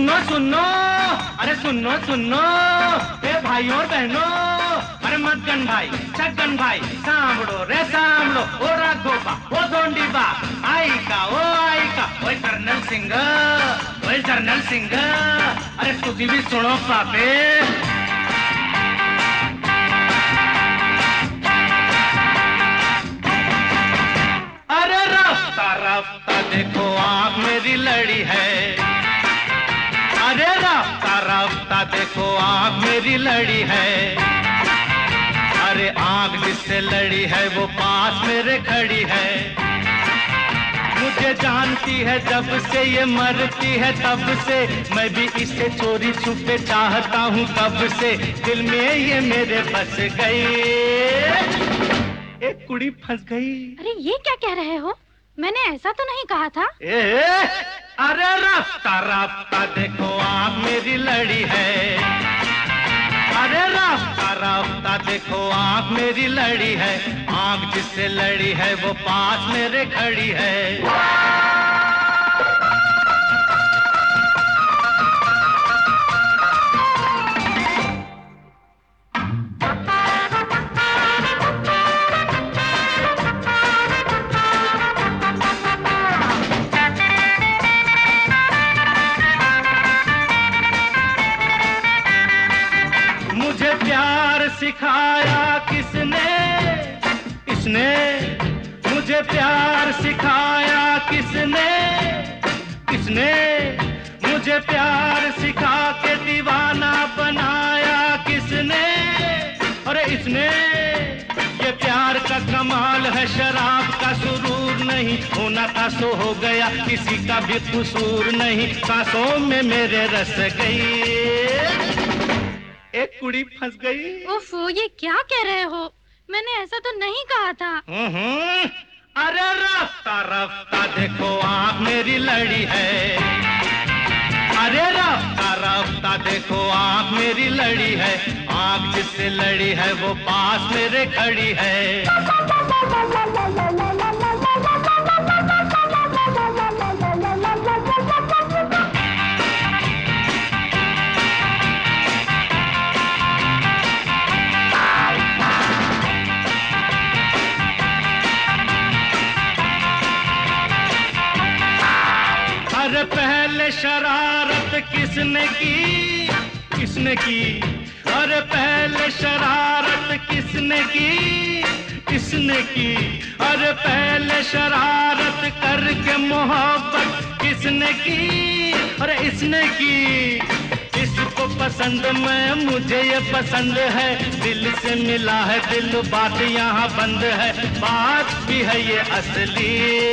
सुनो, अरे सुनो सुनो, ए भाइयों और बहनों, अरे मदगन भाई, छगन भाई, सांभड़ो रे सांभड़ो, ओ राघोबा, ओ दोंडीबा, आईका, ओए कर्नल सिंह, ओए कर्नल सिंह, अरे तुझी भी सुनो पापे। अरे रफ्ता रफ्ता देखो आँख मेरी लड़ी है, अरे रफ्ता रफ्ता देखो आँख मेरी लड़ी है, अरे आँख जिससे लड़ी है वो पास मेरे खड़ी है, मुझे जानती है जब से ये मरती है तब से, मैं भी इसे चोरी छुपे चाहता हूँ कब से, दिल में ये मेरे बस गई, एक कुड़ी फंस गई। अरे ये क्या कह रहे हो, मैंने ऐसा तो नहीं कहा था। अरे रफ्ता रफ्ता देखो आँख मेरी लड़ी है, अरे रफ्ता रफ्ता देखो आँख मेरी लड़ी है, आँख जिससे लड़ी है वो पास मेरे खड़ी है। मुझे प्यार सिखाया किसने, किसने मुझे प्यार सिखाया किसने, किसने मुझे प्यार सिखा के दीवाना बनाया किसने, अरे इसने, ये प्यार का कमाल है शराब का सुरूर नहीं, होना था सो हो गया किसी का भी कसूर नहीं, सांसों में मेरे रस गई, एक कुड़ी फंस गई। ओफो, ये क्या कह रहे हो, मैंने ऐसा तो नहीं कहा था। अरे रफ्ता रफ्ता देखो आँख मेरी लड़ी है, अरे रफ्ता रफ्ता देखो आँख मेरी लड़ी है, आँख जिससे लड़ी है वो पास मेरे खड़ी है। अरे पहले शरारत किसने की, किसने की, अरे पहले शरारत किसने की, किसने की, अरे पहले शरारत करके मोहब्बत किसने की, अरे इसने की, इसको पसंद मैं, मुझे ये पसंद है, दिल से मिला है दिल, बात यहाँ बंद है, बात भी है ये असली।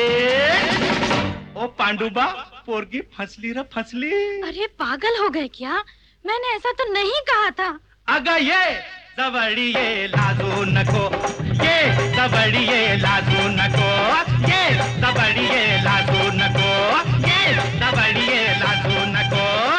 ओ पांडुबा, पोरगी फंसली रे फंसली। अरे पागल हो गए क्या, मैंने ऐसा तो नहीं कहा था। अगर ये दबड़ी ये लादू नको, ये दबड़ी ये लादू नको, ये दबड़ी ये लादू नको, ये दबड़ी ये लादू नको।